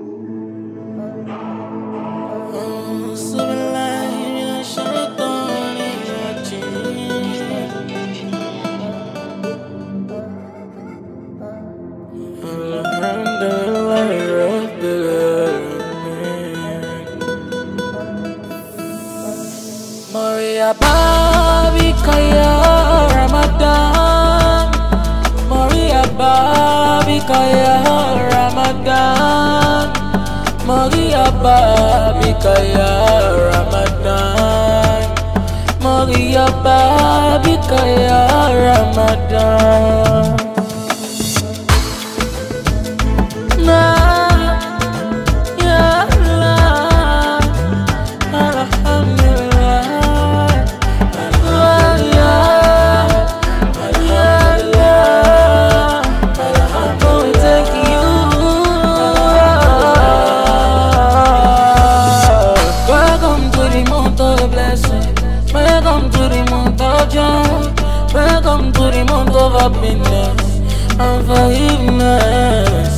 Maria Babi Kaya Ramadan, Maria Babi Kaya Ramadan, Maria Babi Kaya Ramadan, Maria Babi Kaya Ramadan. Welcome to the month of June. Welcome to the month of happiness and forgiveness.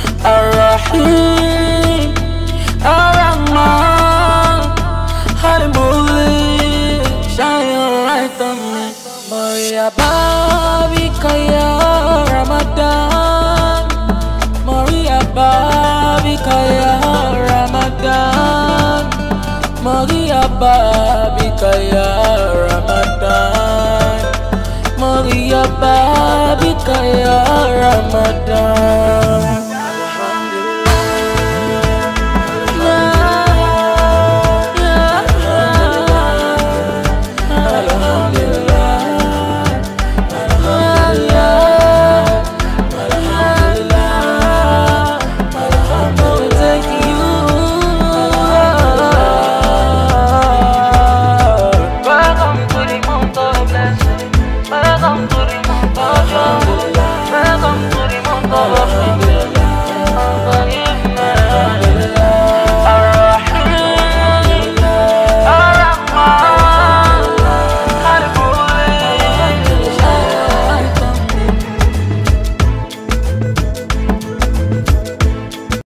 Ar-Rahim, Ar-Rahman, Al-Mulk, shine your light on me. Maria Babi Kaya Ramadan, Maria Babi Kaya Ramadan, Maria Babi Kaya Ramadan, Maria Babi Kaya Ramadan. Welcome to the month of